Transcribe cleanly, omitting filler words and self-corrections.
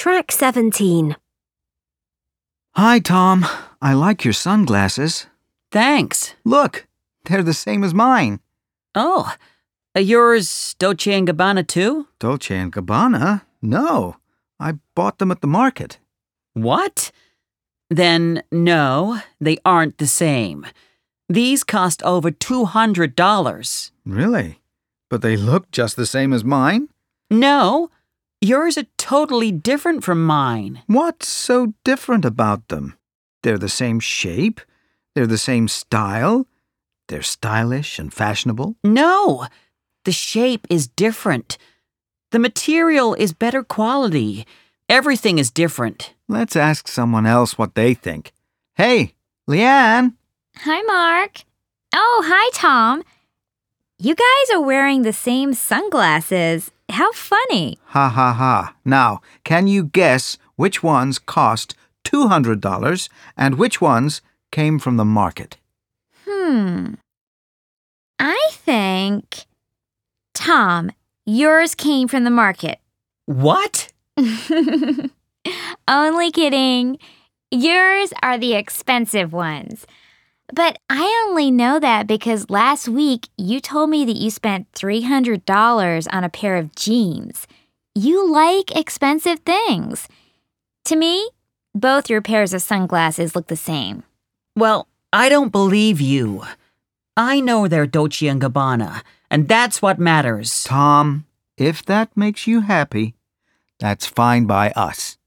Track 17. Hi, Tom. I like your sunglasses. Thanks. Look, they're the same as mine. Oh, are yours Dolce & Gabbana too? Dolce & Gabbana? No, I bought them at the market. What? Then no, they aren't the same. These cost over $200. Really? But they look just the same as mine? No, yours are totally different from mine. What's so different about them? They're the same shape. They're the same style. They're stylish and fashionable. No, the shape is different. The material is better quality. Everything is different. Let's ask someone else what they think. Hey, Leanne. Hi, Mark. Oh, hi, Tom. You guys are wearing the same sunglasses. How funny. Ha ha ha. Now, can you guess which ones cost $200 and which ones came from the market? I think... Tom, yours came from the market. What? Only kidding. Yours are the expensive ones. But I only know that because last week you told me that you spent $300 on a pair of jeans. You like expensive things. To me, both your pairs of sunglasses look the same. Well, I don't believe you. I know they're Dolce & Gabbana, and that's what matters. Tom, if that makes you happy, that's fine by us.